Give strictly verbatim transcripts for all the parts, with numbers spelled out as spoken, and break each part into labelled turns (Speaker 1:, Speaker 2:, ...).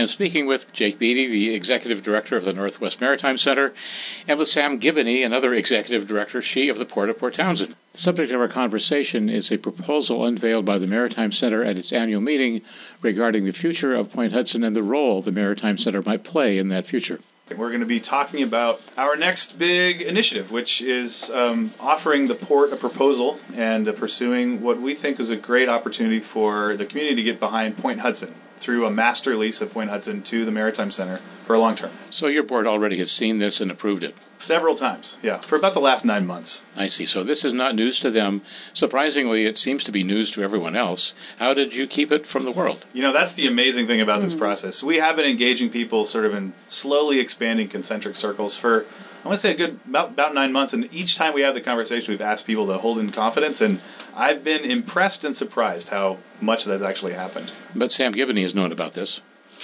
Speaker 1: am speaking with Jake Beatty, the Executive Director of the Northwest Maritime Center, and with Sam Giboney, another Executive Director, she of the Port of Port Townsend. The subject of our conversation is a proposal unveiled by the Maritime Center at its annual meeting regarding the future of Point Hudson and the role the Maritime Center might play in that future.
Speaker 2: We're going to be talking about our next big initiative, which is um, offering the port a proposal and uh, pursuing what we think is a great opportunity for the community to get behind Point Hudson through a master lease of Point Hudson to the Maritime Center for a long term.
Speaker 1: So your board already has seen this and approved it?
Speaker 2: Several times, yeah, for about the last nine months.
Speaker 1: I see. So this is not news to them. Surprisingly, it seems to be news to everyone else. How did you keep it from the world?
Speaker 2: You know, that's the amazing thing about mm-hmm. this process. We have been engaging people sort of in slowly expanding concentric circles for, I want to say, a good about, about nine months. And each time we have the conversation, we've asked people to hold in confidence. And I've been impressed and surprised how much that's actually happened.
Speaker 1: But Sam Giboney has known about this.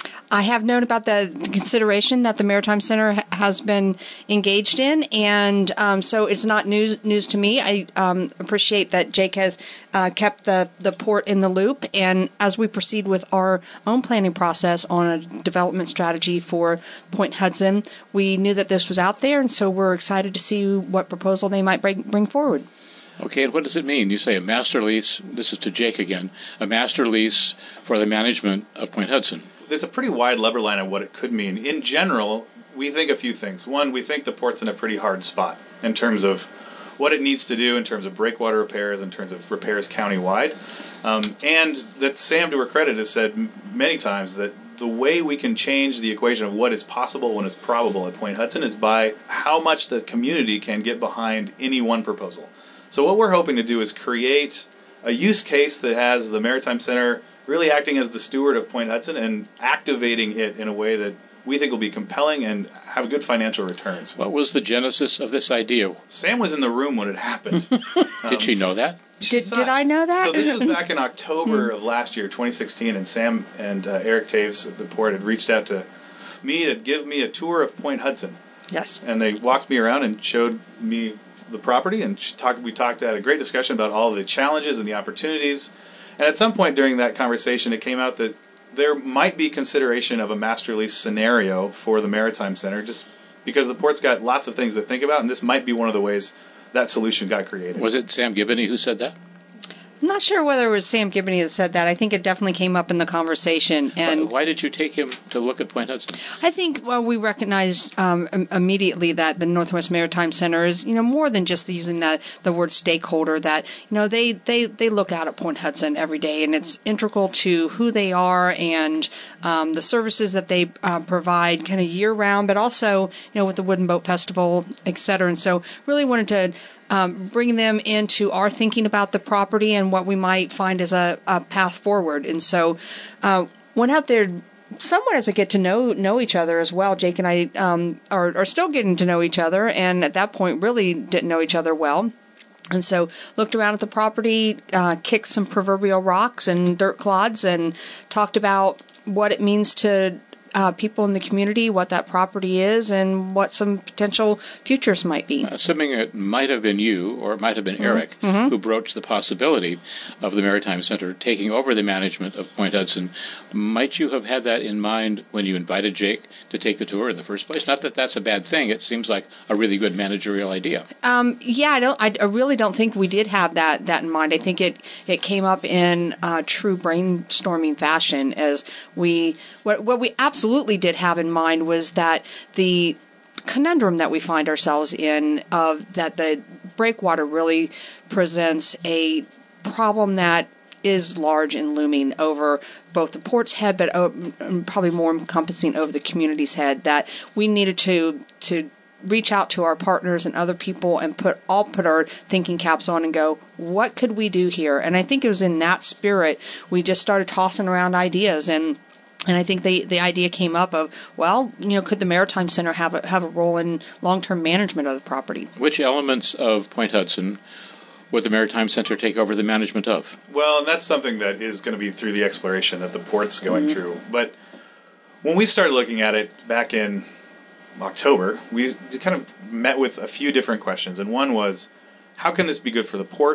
Speaker 3: I have known about the consideration that the Maritime Center ha- has been engaged in, and um, so it's not news news to me. I um, appreciate that Jake has uh, kept the, the port in the loop, and as we proceed with our own planning process on a development strategy for Point Hudson, we knew that this was out there, and so we're excited to see what proposal they might bring, bring forward.
Speaker 1: Okay, and what does it mean? You say a master lease, this is to Jake again, a master lease for the management of Point Hudson.
Speaker 2: There's a pretty wide lever line on what it could mean. In general, we think a few things. One, we think the port's in a pretty hard spot in terms of what it needs to do in terms of breakwater repairs, in terms of repairs countywide. Um, and that Sam, to her credit, has said many times that the way we can change the equation of what is possible when it's probable at Point Hudson is by how much the community can get behind any one proposal. So what we're hoping to do is create a use case that has the Maritime Center really acting as the steward of Point Hudson and activating it in a way that we think will be compelling and have good financial returns.
Speaker 1: What was the genesis of this idea?
Speaker 2: Sam was in the room when it happened.
Speaker 1: Did
Speaker 2: um,
Speaker 1: she know that?
Speaker 3: Did, did I know that?
Speaker 2: So this was back in October of last year, twenty sixteen, and Sam and uh, Eric Taves at the port had reached out to me to give me a tour of Point Hudson.
Speaker 3: Yes.
Speaker 2: And they walked me around and showed me the property, and she talked, we talked had a great discussion about all the challenges and the opportunities. And at some point during that conversation, it came out that there might be consideration of a master lease scenario for the Maritime Center, just because the port's got lots of things to think about, and this might be one of the ways that solution got created.
Speaker 1: Was it Sam Giboney who said that?
Speaker 3: I'm not sure whether it was Sam Giboney that said that. I think it definitely came up in the conversation. And
Speaker 1: why, why did you take him to look at Point Hudson?
Speaker 3: I think well, we recognized um, immediately that the Northwest Maritime Center is, you know, more than just using that the word stakeholder. That you know they, they, they look out at Point Hudson every day, and it's integral to who they are and um, the services that they uh, provide, kind of year round, but also you know with the Wooden Boat Festival, et cetera. And so really wanted to. Um, bring them into our thinking about the property and what we might find as a, a path forward. And so uh, went out there somewhat as a get to know know each other as well. Jake and I um, are, are still getting to know each other, and at that point really didn't know each other well. And so looked around at the property, uh, kicked some proverbial rocks and dirt clods, and talked about what it means to Uh, people in the community, what that property is, and what some potential futures might be.
Speaker 1: Assuming it might have been you, or it might have been
Speaker 3: mm-hmm.
Speaker 1: Eric,
Speaker 3: mm-hmm.
Speaker 1: who broached the possibility of the Maritime Center taking over the management of Point Hudson, might you have had that in mind when you invited Jake to take the tour in the first place? Not that that's a bad thing. It seems like a really good managerial idea.
Speaker 3: Um, yeah, I don't. I, I really don't think we did have that that in mind. I think it it came up in uh, true brainstorming fashion as we what what we absolutely absolutely did have in mind was that the conundrum that we find ourselves in of that the breakwater really presents a problem that is large and looming over both the port's head, but uh, probably more encompassing over the community's head, that we needed to to reach out to our partners and other people and put all put our thinking caps on and go, what could we do here? And I think it was in that spirit we just started tossing around ideas, and and I think the the idea came up of, well, you know, could the Maritime Center have a, have a role in long-term management of the property?
Speaker 1: Which elements of Point Hudson would the Maritime Center take over the management of?
Speaker 2: Well, and that's something that is going to be through the exploration that the port's going mm-hmm. through. But when we started looking at it back in October, we kind of met with a few different questions. And one was, how can this be good for the port?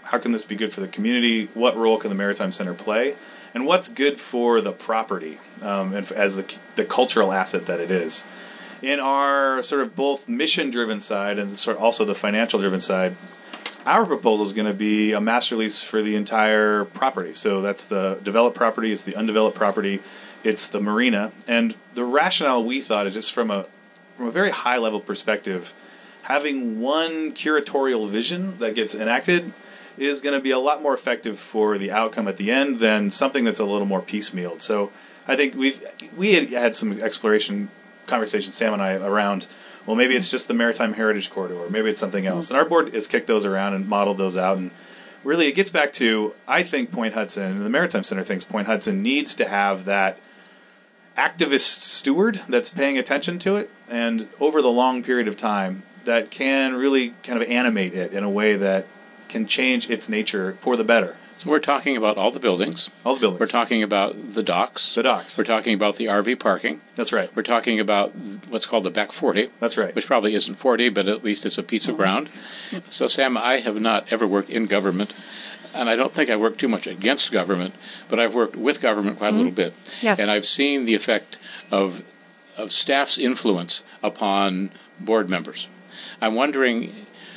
Speaker 2: how can this be good for the community? What role can the Maritime Center play? And what's good for the property um, and as the the cultural asset that it is. In our sort of both mission-driven side and sort of also the financial-driven side, our proposal is going to be a master lease for the entire property. So that's the developed property, it's the undeveloped property, it's the marina. And the rationale we thought is just from a from a very high-level perspective, having one curatorial vision that gets enacted is going to be a lot more effective for the outcome at the end than something that's a little more piecemealed. So I think we've we had had some exploration conversations, Sam and I, around, well, maybe it's just the Maritime Heritage Corridor, maybe it's something else. And our board has kicked those around and modeled those out. And really it gets back to, I think Point Hudson, and the Maritime Center thinks Point Hudson needs to have that activist steward that's paying attention to it, and over the long period of time that can really kind of animate it in a way that can change its nature for the better.
Speaker 1: So we're talking about all the buildings.
Speaker 2: All the buildings.
Speaker 1: We're talking about the docks.
Speaker 2: The docks.
Speaker 1: We're talking about the R V parking.
Speaker 2: That's right.
Speaker 1: We're talking about what's called the back forty.
Speaker 2: That's right.
Speaker 1: Which probably isn't forty, but at least it's a piece of ground. So, Sam, I have not ever worked in government, and I don't think I work too much against government, but I've worked with government quite mm-hmm. a little bit.
Speaker 3: Yes.
Speaker 1: And I've seen the effect of of staff's influence upon board members. I'm wondering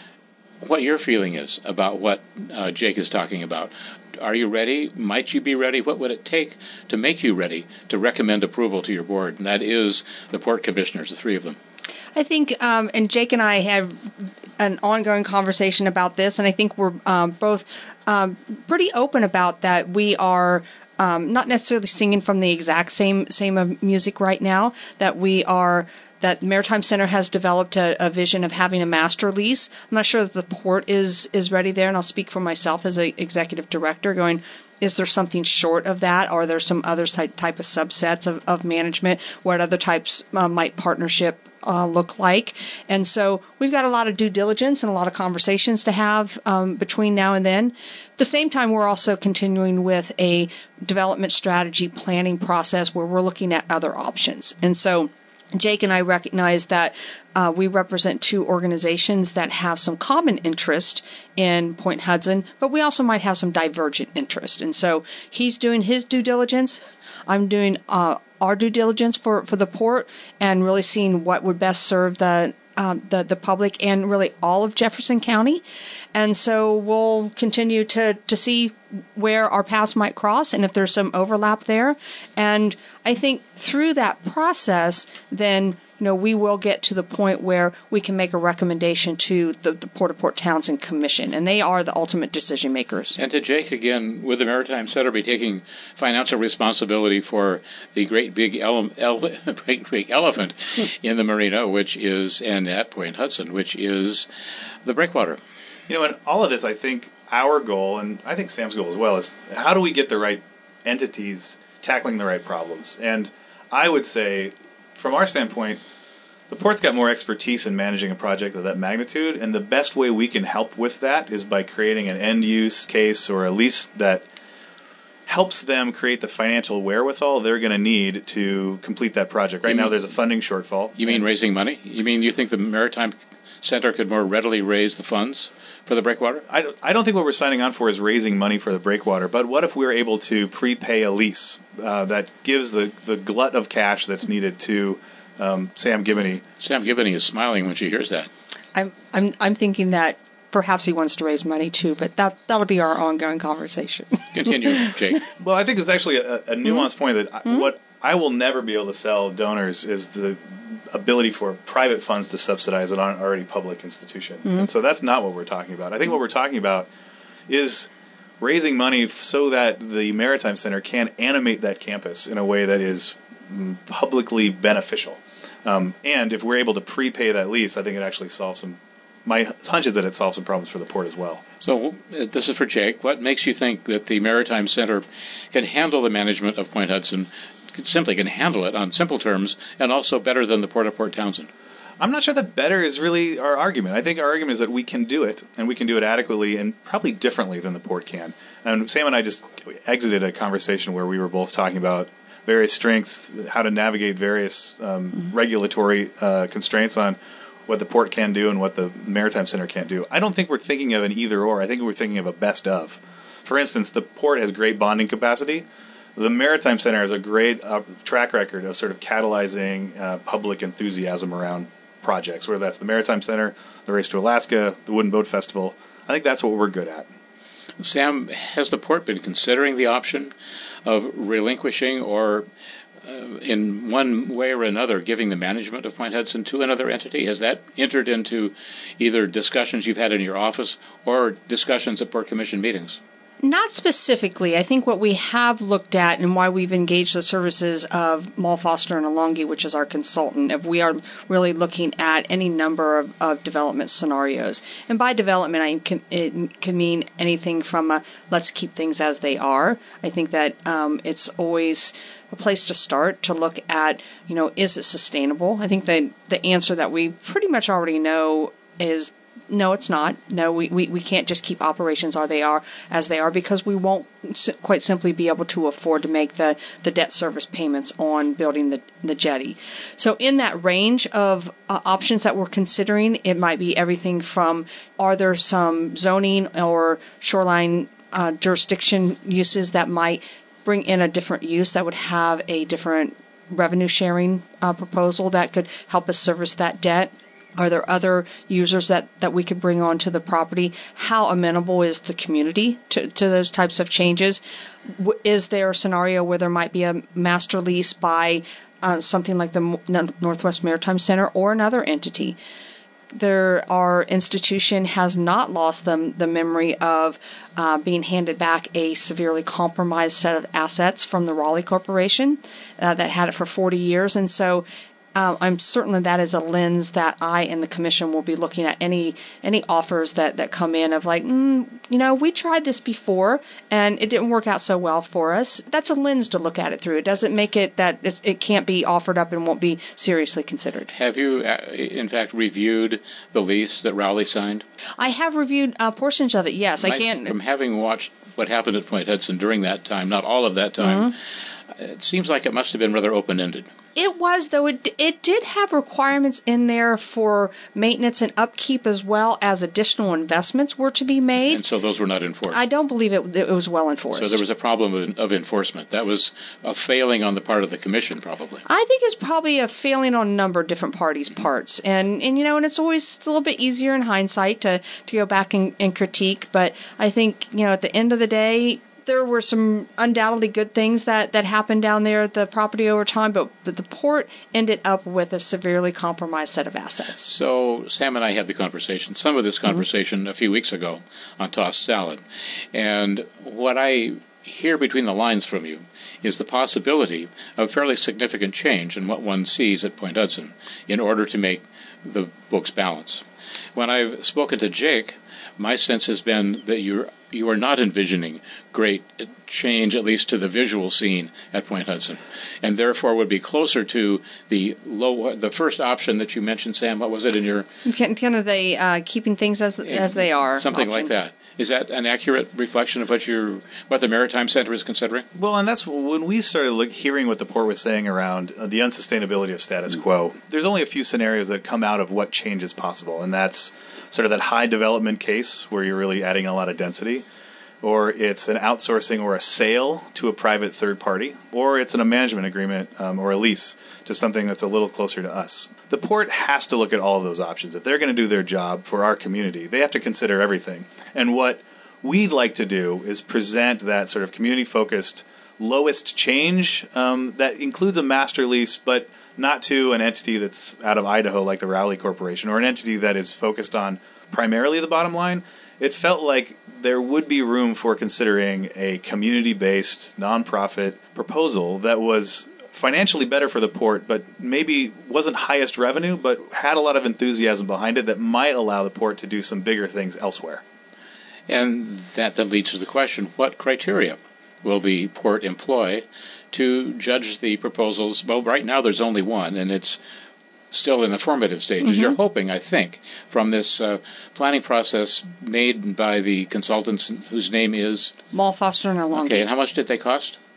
Speaker 1: what your feeling is about what uh, Jake is talking about. Are you ready? Might you be ready? What would it take to make you ready to recommend approval to your board? And that is the port commissioners, the three of them.
Speaker 3: I think, um, and Jake and I have an ongoing conversation about this, and I think we're um, both um, pretty open about that. We are um, not necessarily singing from the exact same same music right now, that we are that Maritime Center has developed a, a vision of having a master lease. I'm not sure that the port is is ready there, and I'll speak for myself as an executive director going, is there something short of that? Or are there some other type, type of subsets of, of management? What other types uh, might partnership uh, look like? And so we've got a lot of due diligence and a lot of conversations to have um, between now and then. At the same time, we're also continuing with a development strategy planning process where we're looking at other options. And so Jake and I recognize that uh, we represent two organizations that have some common interest in Point Hudson, but we also might have some divergent interest. And so he's doing his due diligence. I'm doing uh, our due diligence for, for the port and really seeing what would best serve the Um, the, the public and really all of Jefferson County. And so we'll continue to, to see where our paths might cross and if there's some overlap there. And I think through that process, then, you know, we will get to the point where we can make a recommendation to the, the Port of Port Townsend Commission, and they are the ultimate decision makers.
Speaker 1: And to Jake, again, would the Maritime Center be taking financial responsibility for the great big, ele- ele- great big elephant in the marina, which is, and at Point Hudson, which is the breakwater?
Speaker 2: You know, in all of this, I think our goal, and I think Sam's goal as well, is how do we get the right entities tackling the right problems? And I would say, from our standpoint, the port's got more expertise in managing a project of that magnitude, and the best way we can help with that is by creating an end-use case or a lease that helps them create the financial wherewithal they're going to need to complete that project. Right
Speaker 1: you
Speaker 2: now
Speaker 1: mean,
Speaker 2: there's a funding shortfall.
Speaker 1: You mean raising money? You mean you think the Maritime Center could more readily raise the funds for the breakwater?
Speaker 2: I don't, I don't think what we're signing on for is raising money for the breakwater, but what if we're able to prepay a lease uh, that gives the, the glut of cash that's needed to um, Sam Giboney?
Speaker 1: Sam Giboney is smiling when she hears that.
Speaker 3: I'm I'm I'm thinking that perhaps he wants to raise money too, but that that'll be our ongoing conversation.
Speaker 1: Continue, Jake.
Speaker 2: Well, I think it's actually a, a nuanced mm-hmm. point that I,
Speaker 3: mm-hmm.
Speaker 2: what I will never be able to sell donors is the ability for private funds to subsidize an already public institution.
Speaker 3: Mm-hmm.
Speaker 2: And so that's not what we're talking about. I think what we're talking about is raising money so that the Maritime Center can animate that campus in a way that is publicly beneficial. Um, and if we're able to prepay that lease, I think it actually solves some, my hunch is that it solves some problems for the port as well.
Speaker 1: So uh, this is for Jake. What makes you think that the Maritime Center can handle the management of Point Hudson, simply can handle it on simple terms, and also better than the Port of Port Townsend?
Speaker 2: I'm not sure that better is really our argument. I think our argument is that we can do it, and we can do it adequately and probably differently than the port can. And Sam and I just exited a conversation where we were both talking about various strengths, how to navigate various um, mm-hmm. regulatory uh, constraints on what the port can do and what the Maritime Center can't do. I don't think we're thinking of an either or. I think we're thinking of a best of. For instance, the port has great bonding capacity. The Maritime Center has a great uh, track record of sort of catalyzing uh, public enthusiasm around projects, whether that's the Maritime Center, the Race to Alaska, the Wooden Boat Festival. I think that's what we're good at.
Speaker 1: Sam, has the port been considering the option of relinquishing or, uh, in one way or another, giving the management of Point Hudson to another entity? Has that entered into either discussions you've had in your office or discussions at Port Commission meetings?
Speaker 3: Not specifically. I think what we have looked at and why we've engaged the services of Mull, Foster and Alongi, which is our consultant, if we are really looking at any number of, of development scenarios. And by development, I can, it can mean anything from a, let's keep things as they are. I think that um, it's always a place to start to look at, you know, is it sustainable? I think that the answer that we pretty much already know is no, it's not. No, we, we, we can't just keep operations are they are as they are because we won't quite simply be able to afford to make the, the debt service payments on building the, the jetty. So in that range of uh, options that we're considering, it might be everything from are there some zoning or shoreline uh, jurisdiction uses that might bring in a different use that would have a different revenue sharing uh, proposal that could help us service that debt. Are there other users that, that we could bring onto the property? How amenable is the community to, to those types of changes? W- is there a scenario where there might be a master lease by uh, something like the M- Northwest Maritime Center or another entity? There, our institution has not lost the, the memory of uh, being handed back a severely compromised set of assets from the Raleigh Corporation uh, that had it for forty years. And so Uh, I'm certain that is a lens that I and the commission will be looking at any any offers that, that come in of like, mm, you know, we tried this before and it didn't work out so well for us. That's a lens to look at it through. It doesn't make it that it's, it can't be offered up and won't be seriously considered.
Speaker 1: Have you, uh, in fact, reviewed the lease that Raleigh signed?
Speaker 3: I have reviewed uh, portions of it, yes. I can't.
Speaker 1: From having watched what happened at Point Hudson during that time, not all of that time, mm-hmm. it seems like it must have been rather open-ended.
Speaker 3: It was, though. It it did have requirements in there for maintenance and upkeep as well as additional investments were to be made.
Speaker 1: And so those were not enforced.
Speaker 3: I don't believe it, it was well enforced.
Speaker 1: So there was a problem of, of enforcement. That was a failing on the part of the commission, probably.
Speaker 3: I think it's probably a failing on a number of different parties' parts. And, and you know, and it's always a little bit easier in hindsight to, to go back and, and critique. But I think, you know, at the end of the day, there were some undoubtedly good things that, that happened down there at the property over time, but, but the port ended up with a severely compromised set of assets.
Speaker 1: So Sam and I had the conversation, some of this conversation mm-hmm. a few weeks ago on Tossed Salad. And what I hear between the lines from you is the possibility of fairly significant change in what one sees at Point Hudson in order to make the books balance. When I've spoken to Jake, my sense has been that you're you are not envisioning great change, at least to the visual scene at Point Hudson, and therefore would be closer to the low, the first option that you mentioned, Sam. What was it in your
Speaker 3: kind of the uh, keeping things as as they are,
Speaker 1: something
Speaker 3: option.
Speaker 1: like that? Is that an accurate reflection of what you're, what the Maritime Center is considering?
Speaker 2: Well, and that's when we started look, hearing what the port was saying around uh, the unsustainability of status quo. There's only a few scenarios that come out of what change is possible, and that's sort of that high development case where you're really adding a lot of density, or it's an outsourcing or a sale to a private third party, or it's in a management agreement um, or a lease to something that's a little closer to us. The port has to look at all of those options. If they're going to do their job for our community, they have to consider everything. And what we'd like to do is present that sort of community-focused lowest change um, that includes a master lease, but not to an entity that's out of Idaho like the Raleigh Corporation, or an entity that is focused on primarily the bottom line. It felt like there would be room for considering a community-based, nonprofit proposal that was financially better for the port, but maybe wasn't highest revenue, but had a lot of enthusiasm behind it that might allow the port to do some bigger things elsewhere.
Speaker 1: And that then leads to the question, what criteria will the port employ to judge the proposals? Well, right now there's only one, and it's still in the formative stages. Mm-hmm. You're hoping, I think, from this uh, planning process made by the consultants whose name is?
Speaker 3: Mull, Foster and Alongi.
Speaker 1: Okay, and how much did they cost?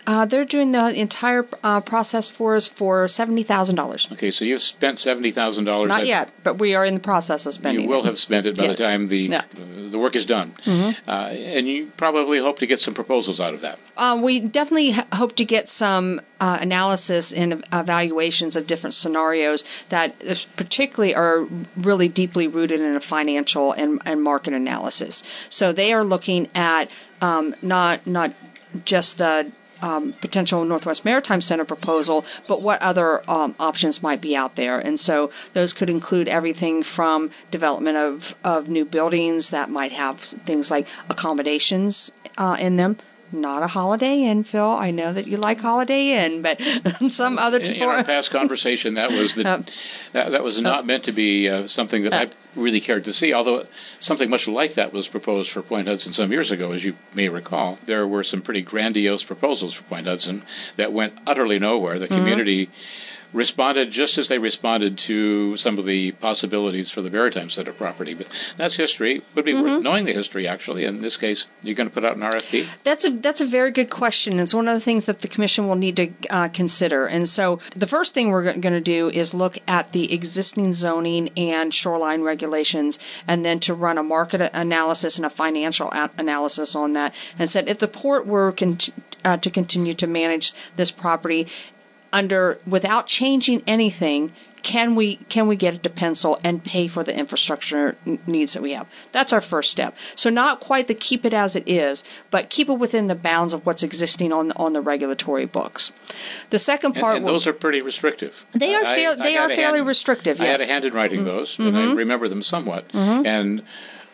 Speaker 3: Uh, they're doing the entire uh, process for us for seventy thousand dollars.
Speaker 1: Okay, so you've spent seventy thousand dollars.
Speaker 3: Not yet, but we are in the process of spending it.
Speaker 1: You will
Speaker 3: it.
Speaker 1: have spent it by
Speaker 3: yes.
Speaker 1: the time the
Speaker 3: yeah.
Speaker 1: uh, the work is done.
Speaker 3: Mm-hmm.
Speaker 1: Uh, and you probably hope to get some proposals out of that.
Speaker 3: Um, we definitely h- hope to get some uh, analysis and evaluations of different scenarios that particularly are really deeply rooted in a financial and, and market analysis. So they are looking at um, not not just the Um, potential Northwest Maritime Center proposal, but what other um, options might be out there. And so those could include everything from development of, of new buildings that might have things like accommodations uh, in them. Not a Holiday Inn, Phil. I know that you like Holiday Inn, but some other...
Speaker 1: In, in our past conversation, that was the, uh, that, that was not uh, meant to be uh, something that uh, I really cared to see, although something much like that was proposed for Point Hudson some years ago, as you may recall. There were some pretty grandiose proposals for Point Hudson that went utterly nowhere. The community mm-hmm. responded just as they responded to some of the possibilities for the Maritime Center property. But that's history. It would be mm-hmm. worth knowing the history, actually. In this case, you're going to put out an R F P?
Speaker 3: That's a that's a very good question. It's one of the things that the Commission will need to uh, consider. And so the first thing we're going to do is look at the existing zoning and shoreline regulations, and then to run a market analysis and a financial a- analysis on that, and said if the port were con- uh, to continue to manage this property under without changing anything, can we can we get it to pencil and pay for the infrastructure needs that we have? That's our first step. So not quite the keep it as it is, but keep it within the bounds of what's existing on on the regulatory books. The second part,
Speaker 1: and, and those are pretty restrictive.
Speaker 3: They are
Speaker 1: I,
Speaker 3: fair,
Speaker 1: I
Speaker 3: they are fairly
Speaker 1: hand,
Speaker 3: restrictive. Yes.
Speaker 1: I had a hand in writing mm-hmm. those, and
Speaker 3: mm-hmm.
Speaker 1: I remember them somewhat.
Speaker 3: Mm-hmm.
Speaker 1: And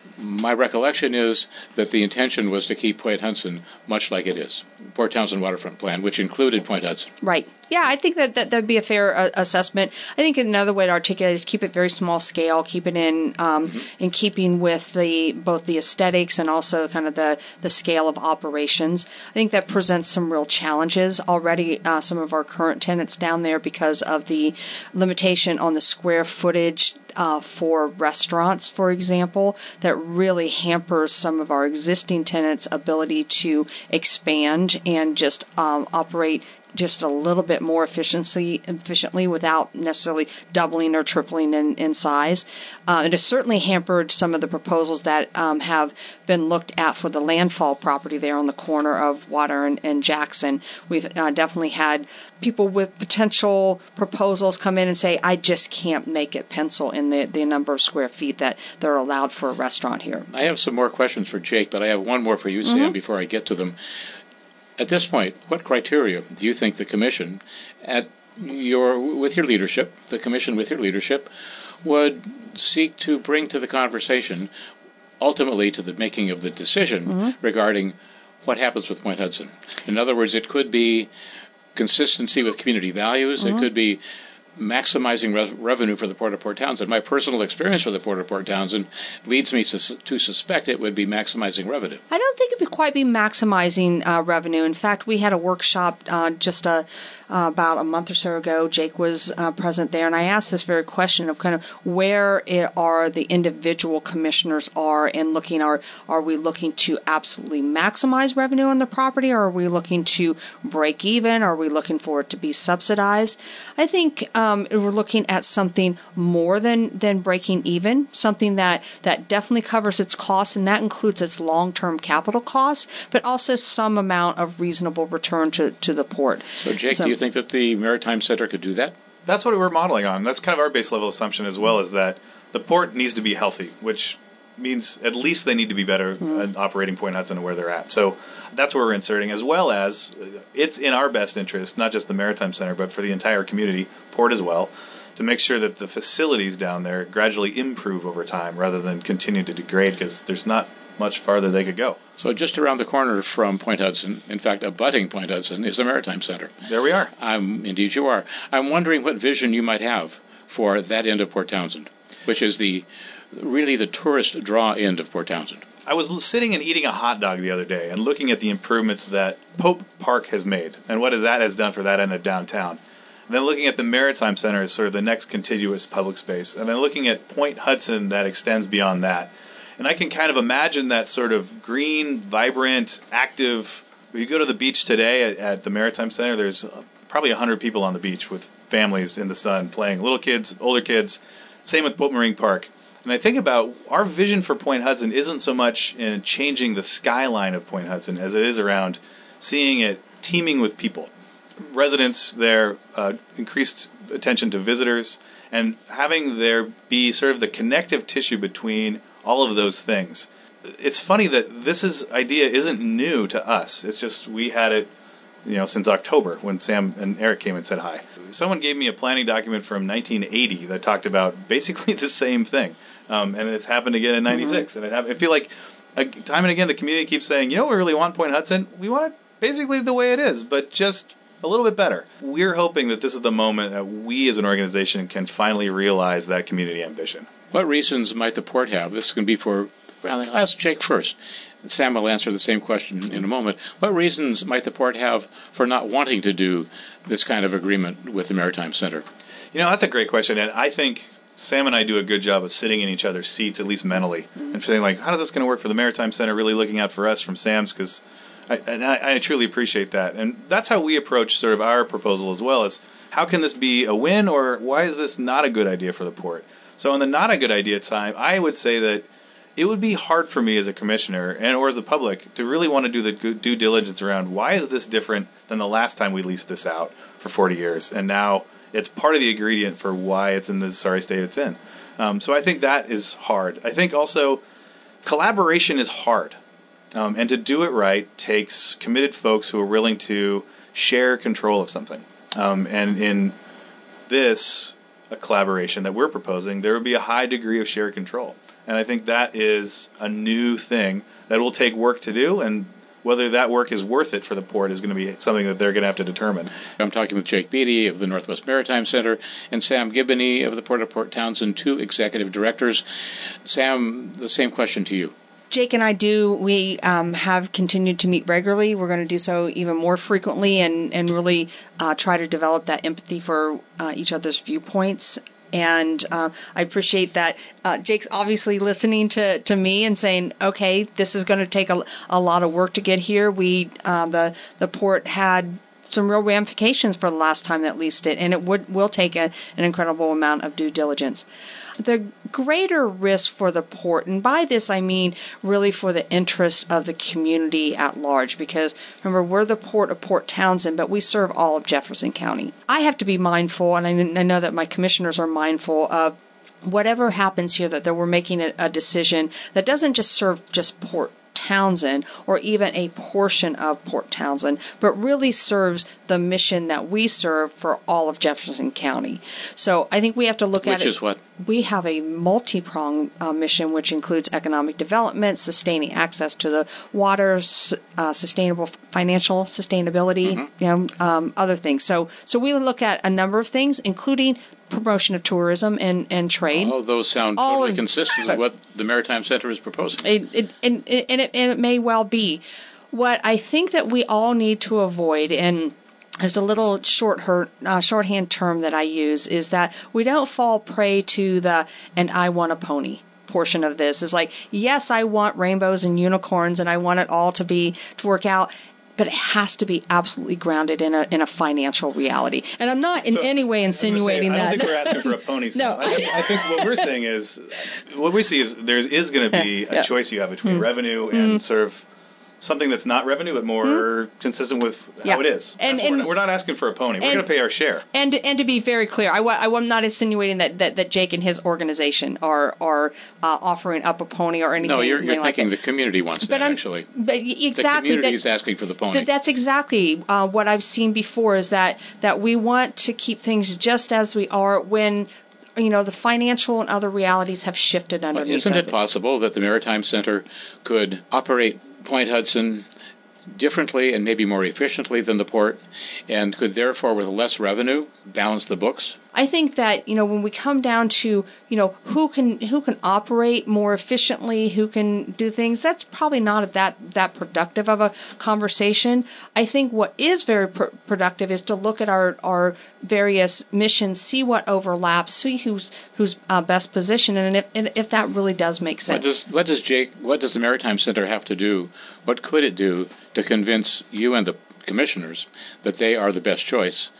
Speaker 1: my recollection is that the intention was to keep Point Hudson much like it is, Port Townsend Waterfront Plan, which included Point Hudson.
Speaker 3: Right. Yeah, I think that that would be a fair uh, assessment. I think another way to articulate it is keep it very small scale, keep it in um, mm-hmm. in keeping with the both the aesthetics and also kind of the, the scale of operations. I think that presents some real challenges already. Uh, some of our current tenants down there, because of the limitation on the square footage uh, for restaurants, for example, that really hampers some of our existing tenants' ability to expand and just um, operate just a little bit more efficiency, efficiently without necessarily doubling or tripling in, in size. Uh, it has certainly hampered some of the proposals that um, have been looked at for the landfall property there on the corner of Water and, and Jackson. We've uh, definitely had people with potential proposals come in and say, I just can't make it pencil in the, the number of square feet that they're allowed for a restaurant here.
Speaker 1: I have some more questions for Jake, but I have one more for you, Sam, mm-hmm. before I get to them. At this point, what criteria do you think the Commission, at your with your leadership, the Commission with your leadership, would seek to bring to the conversation, ultimately to the making of the decision mm-hmm. regarding what happens with Point Hudson? In other words, it could be consistency with community values. Mm-hmm. It could be maximizing re- revenue for the Port of Port Townsend. My personal experience with the Port of Port Townsend leads me to, to suspect it would be maximizing revenue.
Speaker 3: I don't think it would quite be maximizing uh, revenue. In fact, we had a workshop uh, just a, uh, about a month or so ago. Jake was uh, present there, and I asked this very question of kind of where it are the individual commissioners are in looking. Are are we looking to absolutely maximize revenue on the property, or are we looking to break even? Are we looking for it to be subsidized? I think um, we're looking at something more than, than breaking even, something that, that definitely covers its costs, and that includes its long-term capital costs, but also some amount of reasonable return to, to the port.
Speaker 1: So, Jake, so, do you think that the Maritime Center could do that?
Speaker 2: That's what we're modeling on. That's kind of our base level assumption as well, is that the port needs to be healthy, which means at least they need to be better mm. at operating Point Hudson and where they're at. So that's where we're inserting, as well as it's in our best interest, not just the Maritime Center, but for the entire community, port as well, to make sure that the facilities down there gradually improve over time rather than continue to degrade, because there's not much farther they could go.
Speaker 1: So just around the corner from Point Hudson, in fact, abutting Point Hudson, is the Maritime Center.
Speaker 2: There we are.
Speaker 1: I'm, indeed you are. I'm wondering what vision you might have for that end of Port Townsend, which is the really the tourist draw end of Port Townsend.
Speaker 2: I was sitting and eating a hot dog the other day and looking at the improvements that Pope Park has made and what that has done for that end of downtown. And then looking at the Maritime Center as sort of the next contiguous public space. And then looking at Point Hudson that extends beyond that. And I can kind of imagine that sort of green, vibrant, active If you go to the beach today at, at the Maritime Center, there's probably one hundred people on the beach with families in the sun playing, little kids, older kids. Same with Boat Marine Park. And I think about our vision for Point Hudson isn't so much in changing the skyline of Point Hudson as it is around seeing it teeming with people. Residents there, uh, increased attention to visitors, and having there be sort of the connective tissue between all of those things. It's funny that this is, idea isn't new to us. It's just we had it, you know, since October when Sam and Eric came and said hi. Someone gave me a planning document from nineteen eighty that talked about basically the same thing, um, and it's happened again in ninety-six. Mm-hmm. And it ha- I feel like uh, time and again the community keeps saying, you know, what we really want Point Hudson. We want it basically the way it is, but just a little bit better. We're hoping that this is the moment that we as an organization can finally realize that community ambition.
Speaker 1: What reasons might the port have? This can be for, well, I'll ask Jake first. Sam will answer the same question in a moment. What reasons might the port have for not wanting to do this kind of agreement with the Maritime Center?
Speaker 2: You know, that's a great question, and I think Sam and I do a good job of sitting in each other's seats, at least mentally, mm-hmm. and saying, like, how is this going to work for the Maritime Center, really looking out for us from Sam's, because I, and I, I truly appreciate that. And that's how we approach sort of our proposal as well, is how can this be a win, or why is this not a good idea for the port? So on the not a good idea time, I would say that it would be hard for me as a commissioner and or as the public to really want to do the due diligence around why is this different than the last time we leased this out for forty years, and now it's part of the ingredient for why it's in the sorry state it's in. Um, so I think that is hard. I think also collaboration is hard. Um, and to do it right takes committed folks who are willing to share control of something. Um, and in this a collaboration that we're proposing, there would be a high degree of shared control. And I think that is a new thing that will take work to do, and whether that work is worth it for the port is going to be something that they're going to have to determine.
Speaker 1: I'm talking with Jake Beatty of the Northwest Maritime Center and Sam Giboney of the Port of Port Townsend, two executive directors. Sam, the same question to you.
Speaker 3: Jake and I do, we um, have continued to meet regularly. We're going to do so even more frequently and, and really uh, try to develop that empathy for uh, each other's viewpoints. And uh, I appreciate that uh, Jake's obviously listening to, to me and saying, okay, this is going to take a, a lot of work to get here. We uh, the the port had some real ramifications for the last time that leased it, and it would will take a, an incredible amount of due diligence. The greater risk for the port, and by this I mean really for the interest of the community at large, because remember, we're the Port of Port Townsend, but we serve all of Jefferson County. I have to be mindful, and I know that my commissioners are mindful of whatever happens here, that, that we're making a, a decision that doesn't just serve just Port Townsend or even a portion of Port Townsend, but really serves the mission that we serve for all of Jefferson County. So I think we have to look
Speaker 1: Which
Speaker 3: at it.
Speaker 1: Which is what?
Speaker 3: We have a multi-pronged uh, mission, which includes economic development, sustaining access to the water, uh, sustainable financial sustainability, mm-hmm. you know, um, other things. So, so we look at a number of things, including promotion of tourism and, and trade.
Speaker 1: All of those sound
Speaker 3: All
Speaker 1: totally
Speaker 3: of,
Speaker 1: consistent with what the Maritime Center is proposing.
Speaker 3: It, it, and, and, it, and it may well be. What I think that we all need to avoid, and there's a little short uh, shorthand term that I use, is that we don't fall prey to the "and I want a pony" portion of this. It's like, yes, I want rainbows and unicorns, and I want it all to be to work out, but it has to be absolutely grounded in a in a financial reality. And I'm not in
Speaker 2: so,
Speaker 3: any way insinuating
Speaker 2: say, I
Speaker 3: that.
Speaker 2: I don't think we're asking for a pony.
Speaker 3: No.
Speaker 2: I think, I think what we're saying is, what we see is there is going to be a
Speaker 3: yeah.
Speaker 2: choice you have between mm. revenue and mm. sort of something that's not revenue, but more mm. consistent with
Speaker 3: yeah.
Speaker 2: how it is.
Speaker 3: And, and
Speaker 2: we're, not, we're not asking for a pony. We're
Speaker 3: and,
Speaker 2: going to pay our share.
Speaker 3: And and to be very clear, I, I, I'm not insinuating that, that, that Jake and his organization are are uh, offering up a pony or anything.
Speaker 1: No, you're, you're
Speaker 3: like
Speaker 1: thinking
Speaker 3: it.
Speaker 1: the community wants
Speaker 3: but
Speaker 1: that,
Speaker 3: I'm,
Speaker 1: actually.
Speaker 3: But exactly.
Speaker 1: The community
Speaker 3: that,
Speaker 1: is asking for the pony.
Speaker 3: That, that's exactly uh, what I've seen before, is that, that we want to keep things just as we are when, you know, the financial and other realities have shifted underneath.
Speaker 1: Well, isn't
Speaker 3: it
Speaker 1: it possible that the Maritime Center could operate Point Hudson differently and maybe more efficiently than the port, and could therefore, with less revenue, balance the books?
Speaker 3: I think that, you know, when we come down to, you know, who can who can operate more efficiently, who can do things, that's probably not that that productive of a conversation. I think what is very pr- productive is to look at our, our various missions, see what overlaps, see who's who's uh, best positioned, and if and if that really does make sense.
Speaker 1: What does what does Jake? What does the Maritime Center have to do? What could it do to convince you and the commissioners that they are the best choice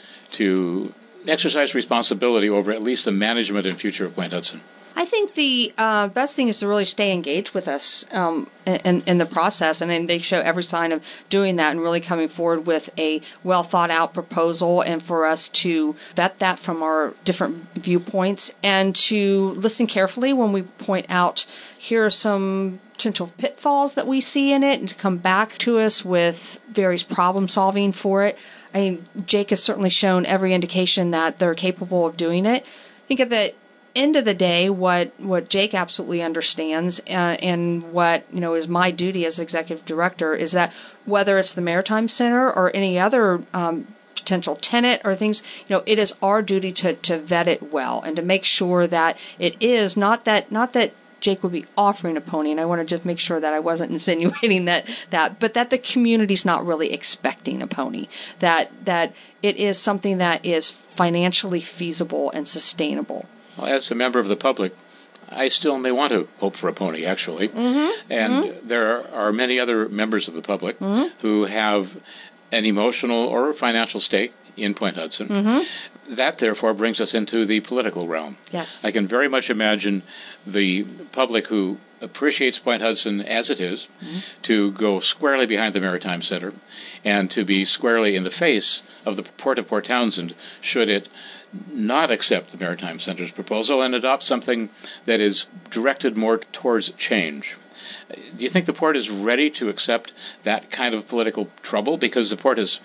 Speaker 1: to exercise responsibility over at least the management and future of Point Hudson?
Speaker 3: I think the uh, best thing is to really stay engaged with us um, in, in the process, and then they show every sign of doing that and really coming forward with a well-thought-out proposal, and for us to vet that from our different viewpoints and to listen carefully when we point out here are some potential pitfalls that we see in it, and to come back to us with various problem-solving for it. I mean, Jake has certainly shown every indication that they're capable of doing it. I think at the end of the day, what, what Jake absolutely understands uh, and what, you know, is my duty as executive director is that whether it's the Maritime Center or any other um, potential tenant or things, you know, it is our duty to, to vet it well and to make sure that it is not that not that Jake would be offering a pony, and I want to just make sure that I wasn't insinuating that, that but that the community's not really expecting a pony, that that it is something that is financially feasible and sustainable.
Speaker 1: Well, as a member of the public, I still may want to hope for a pony, actually.
Speaker 3: Mm-hmm.
Speaker 1: And
Speaker 3: mm-hmm.
Speaker 1: there are many other members of the public
Speaker 3: mm-hmm.
Speaker 1: who have an emotional or financial stake in Point Hudson.
Speaker 3: Mm-hmm.
Speaker 1: That, therefore, brings us into the political realm.
Speaker 3: Yes.
Speaker 1: I can very much imagine the public who appreciates Point Hudson as it is
Speaker 3: mm-hmm.
Speaker 1: to go squarely behind the Maritime Center and to be squarely in the face of the Port of Port Townsend should it not accept the Maritime Center's proposal and adopt something that is directed more towards change. Do you think the port is ready to accept that kind of political trouble? Because the port has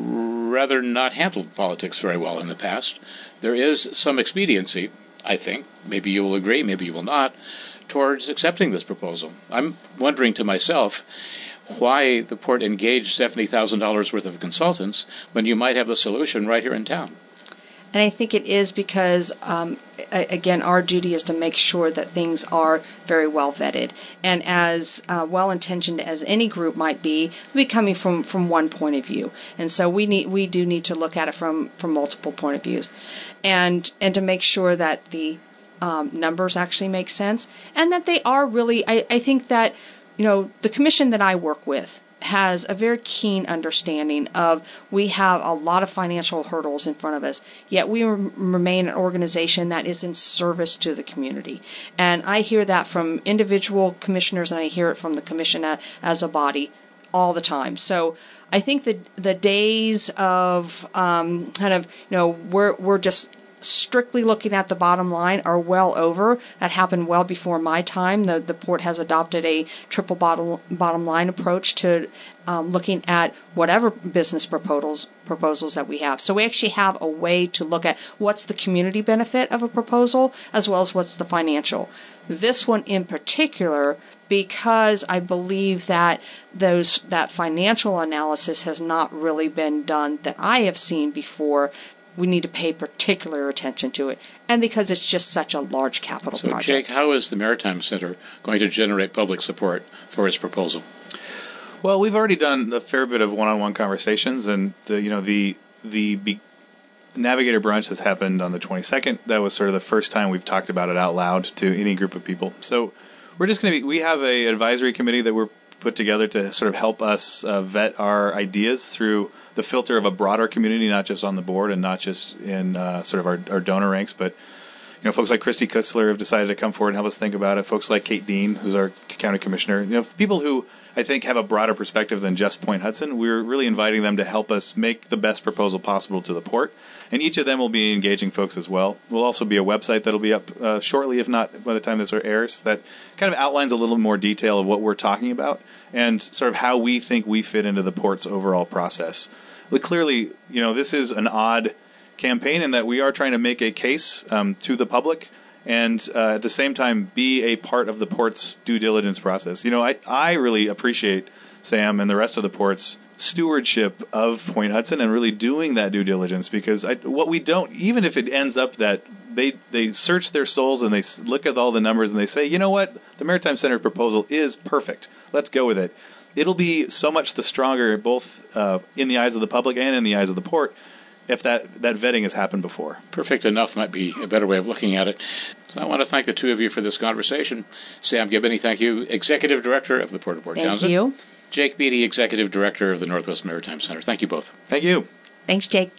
Speaker 1: rather not handled politics very well in the past. There is some expediency, I think, maybe you will agree, maybe you will not, towards accepting this proposal. I'm wondering to myself why the port engaged seventy thousand dollars worth of consultants when you might have the solution right here in town.
Speaker 3: And I think it is because, um, again, our duty is to make sure that things are very well vetted. And as uh, well-intentioned as any group might be, we'll be coming from, from one point of view. And so we need we do need to look at it from, from multiple point of views. And, and to make sure that the um, numbers actually make sense and that they are really, I, I think that, you know, the commission that I work with has a very keen understanding of we have a lot of financial hurdles in front of us, yet we remain an organization that is in service to the community. And I hear that from individual commissioners, and I hear it from the commission as a body all the time. So I think that the days of um, kind of, you know, we're we're just strictly looking at the bottom line are well over. That happened well before my time. The the port has adopted a triple bottom bottom line approach to um, looking at whatever business proposals proposals that we have. So we actually have a way to look at what's the community benefit of a proposal as well as what's the financial. This one in particular, because I believe that those that financial analysis has not really been done that I have seen before. We need to pay particular attention to it, and because it's just such a large capital
Speaker 1: so,
Speaker 3: project.
Speaker 1: So, Jake, how is the Maritime Center going to generate public support for its proposal?
Speaker 2: Well, we've already done a fair bit of one-on-one conversations, and the you know the the be- Navigator brunch that's happened on the twenty-second. That was sort of the first time we've talked about it out loud to any group of people. So we're just going to be. We have a advisory committee that we're put together to sort of help us uh, vet our ideas through the filter of a broader community, not just on the board and not just in uh, sort of our, our donor ranks, but you know, folks like Christy Kutzler have decided to come forward and help us think about it. Folks like Kate Dean, who's our county commissioner, you know, people who I think have a broader perspective than just Point Hudson. We're really inviting them to help us make the best proposal possible to the port, and each of them will be engaging folks as well. We'll also be a website that'll be up uh, shortly, if not by the time this airs, that kind of outlines a little more detail of what we're talking about and sort of how we think we fit into the port's overall process. But clearly, you know, this is an odd campaign in that we are trying to make a case um, to the public and uh, at the same time be a part of the port's due diligence process. You know, I, I really appreciate, Sam, and the rest of the port's stewardship of Point Hudson and really doing that due diligence, because I, what we don't, even if it ends up that they they search their souls and they look at all the numbers and they say, you know what, the Maritime Center proposal is perfect, let's go with it. It'll be so much the stronger, both uh, in the eyes of the public and in the eyes of the port, if that, that vetting has happened before.
Speaker 1: Perfect enough might be a better way of looking at it. So I want to thank the two of you for this conversation. Sam Gibney, thank you, Executive Director of the Port of Port Townsend.
Speaker 3: Thank you.
Speaker 1: Jake Beatty, Executive Director of the Northwest Maritime Center. Thank you both.
Speaker 2: Thank you.
Speaker 3: Thanks, Jake.